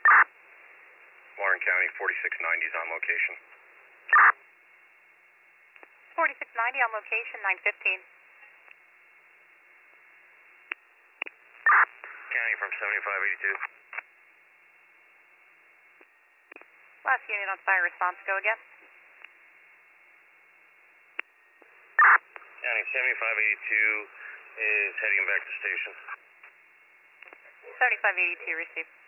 Warren County 4690 is on location. 4690 on location, 915. County from 7582. Last unit on fire response, go again. County 7582 is heading back to station. 7582 received.